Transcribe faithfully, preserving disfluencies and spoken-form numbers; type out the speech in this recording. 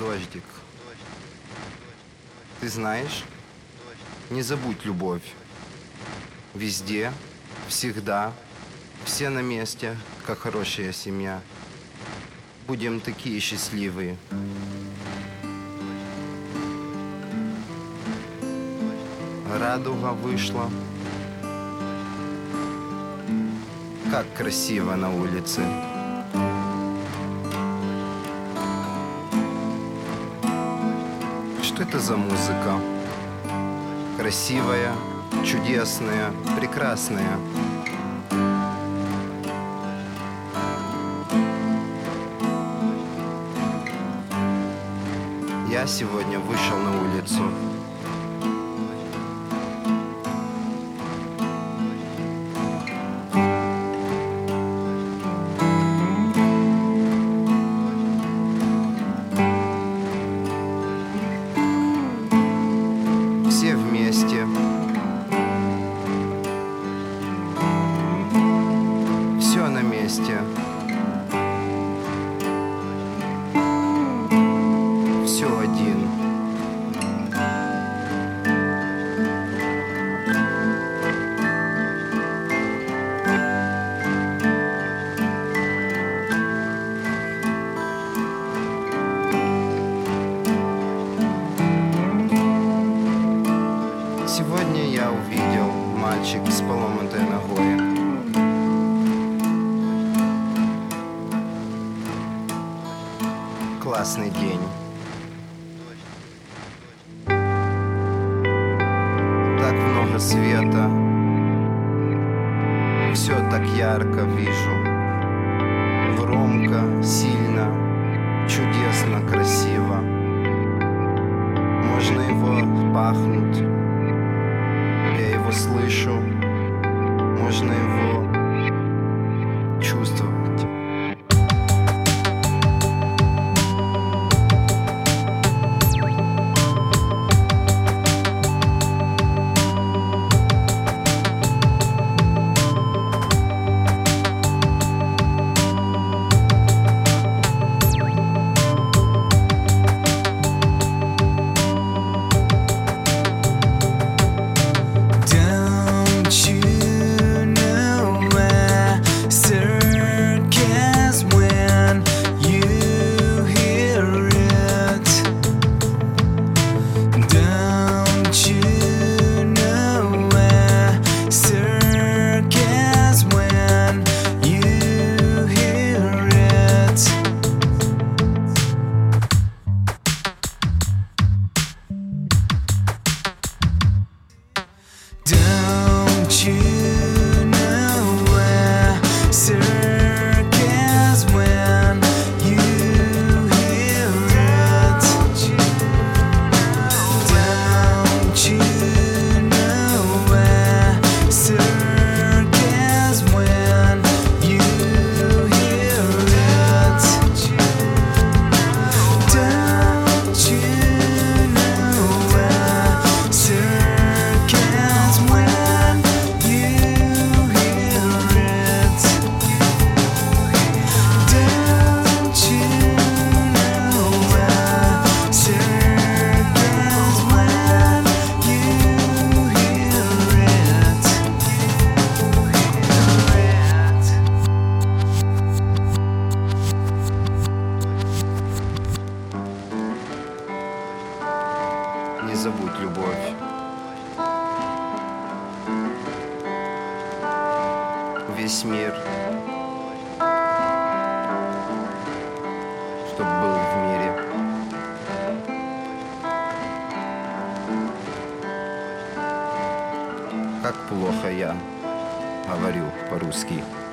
Дождик, ты знаешь, не забудь любовь. Везде, всегда, все на месте, как хорошая семья. Будем такие счастливые. Радуга вышла. Как красиво на улице. Что это за музыка? Красивая, чудесная, прекрасная. Я сегодня вышел на улицу. Все вместе. Все на месте. Все один. Сегодня я увидел мальчик с поломанной ногой. Классный день. Так много света. Все так ярко вижу. Громко, сильно, чудесно, красиво. Можно его пахнуть. Я его слышу. Можно его чувствовать. Не забудь любовь. Весь мир, чтоб был в мире. Как плохо я говорю по-русски.